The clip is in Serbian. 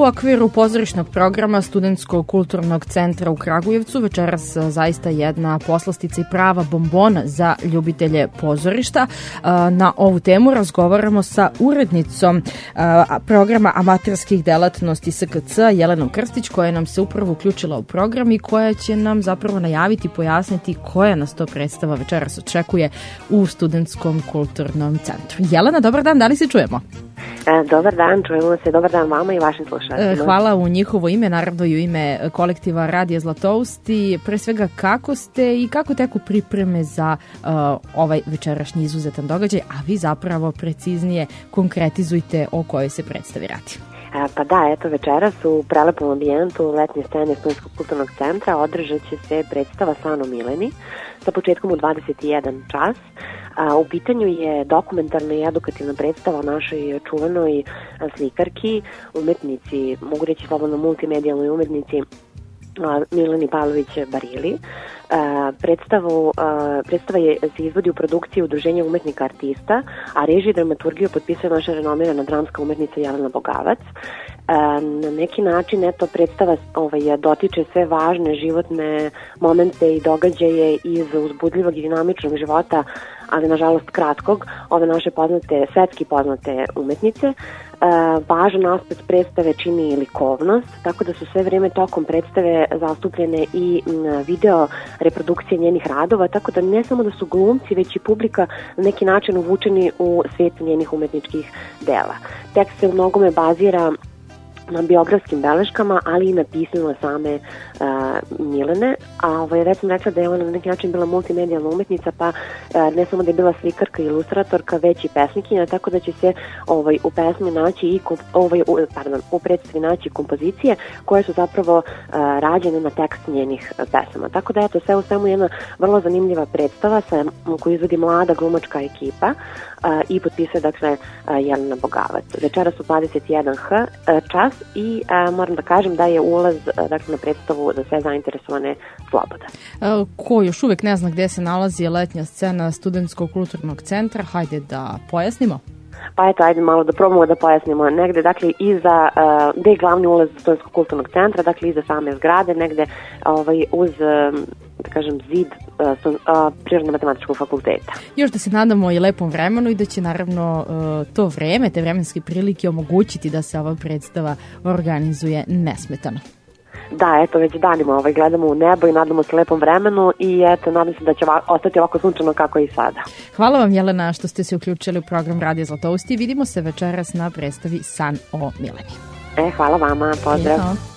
okviru pozorišnog programa Studentskog kulturnog centra u Kragujevcu večeras zaista jedna poslastica i prava bombona za ljubitelje pozorišta. Na ovu temu razgovaramo sa urednicom programa amaterskih delatnosti SKC Jelenom Krstić, koja nam se upravo uključila u program i koja će nam zapravo najaviti i pojasniti koja nas to predstava večeras očekuje u Studentskom kulturnom centru. Jelena, dobar dan, da li se čujemo? Dobar dan, čujemo se, dobar dan vama i vašim slušateljima. Hvala u njihovo ime, naravno i u ime kolektiva Radija Zlatousti. Pre svega, kako ste i kako teku pripreme za ovaj večerašnji izuzetan događaj, a vi zapravo preciznije konkretizujte o kojoj se predstavi radi. Pa da, eto večeras u prelepom ambijentu letnje scene Studentskog kulturnog centra održat će se predstava San o Mileni sa početkom u 21 čas. U pitanju je dokumentarna i edukativna predstava o našoj čuvenoj slikarki, umetnici, mogu reći slobodno multimedijalnoj umetnici Mileni Pavlović-Barili. Predstava se izvodi u produkciji Udruženja umetnika artista, a režiju i dramaturgiju potpisuje naša renomirana dramska umetnica Jelena Bogavac. Na neki način predstava dotiče sve važne životne momente i događaje iz uzbudljivog i dinamičnog života, ali nažalost kratkog, ove naše svetski poznate umetnice. Važan aspekt predstave čini likovnost, tako da su sve vreme tokom predstave zastupljene i video reprodukcije njenih radova, tako da ne samo da su glumci, već i publika na neki način uvučeni u svet njenih umetničkih dela. Tekst se u mnogome bazira na biografskim beleškama, ali i na pismima same Milene. Već sam rekla da je ona na neki način bila multimedijalna umetnica, pa ne samo da je bila slikarka i ilustratorka, već i pesnikinja, tako da će se u pesmi naći u predstavi naći kompozicije koje su zapravo rađene na tekst njenih pesama. Tako da eto, sve u svemu jedna vrlo zanimljiva predstava koju izvodi mlada glumačka ekipa i potpisuje Jelena Bogavac. Večeras u 21h čas i moram da kažem da je ulaz na predstavu za sve zainteresovane slobodan. Ko još uvek ne zna gde se nalazi letnja scena Studentskog kulturnog centra, hajde da pojasnimo. Pa eto, ajde malo da probamo da pojasnimo. Negde, iza, gde je glavni ulaz Studentskog kulturnog centra, iza same zgrade, negde uz zid Prirodno-matematičkog fakulteta. Još da se nadamo i lepom vremenu i da će naravno to vreme, te vremenske prilike omogućiti da se ova predstava organizuje nesmetano. Da, eto, već danima gledamo u nebo i nadamo se lepom vremenu i eto, nadam se da će ostati ovako sunčano kako je i sada. Hvala vam, Jelena, što ste se uključili u program Radija Zlatousti. Vidimo se večeras na predstavi San o Mileni. Hvala vama, pozdrav.